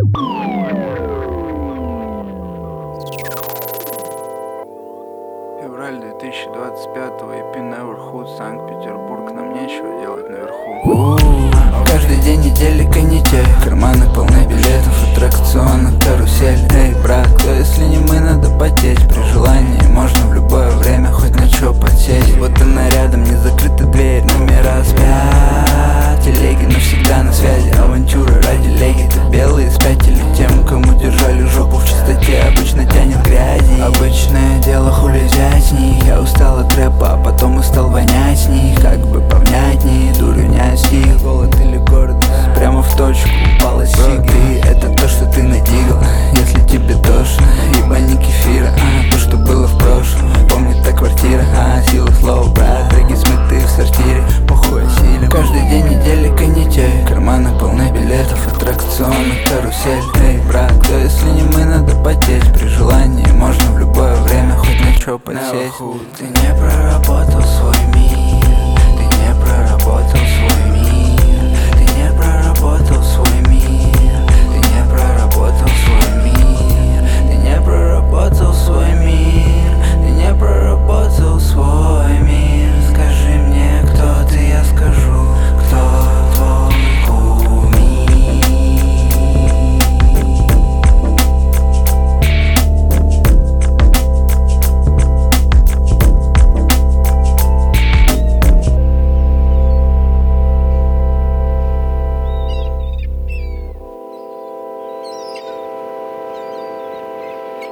Февраль 2025-го, EP Neverhood, Санкт-Петербург. Нам нечего делать наверху. Каждый день недели канитель, карманы полны билетов, аттракционных карусель. Эй, брат, кто если не мы, надо потеть. При желании можно в любое время хоть на чё потеть. Вот она рядом, не закрыта дверь, номера спят. Телеги навсегда на связи, авантюры ради леги. Ты белые спятили тем, кому держали жопу в чистоте. Обычно тянет грязи, обычное дело хули взять с них. Я устал от рэпа, а потом и стал вонять с них. Как бы повнятней, дурью не остиг. Голод или гордость, прямо в точку упала сиг. Ты это то, что ты надигал, если тебе тошно. Ебани кефира, то, что было в прошлом. Помнит та квартира, сила слова, брат. Дороги смыты в сортире, похуй осилим. Каждый день недели канитель, карманы полны билетов, аттракционных карусель. Эй, брат, кто если не мы, надо потеть. При желании можно в любое время хоть на чё потеть. Ты не проработал свой мир, ты не проработал свой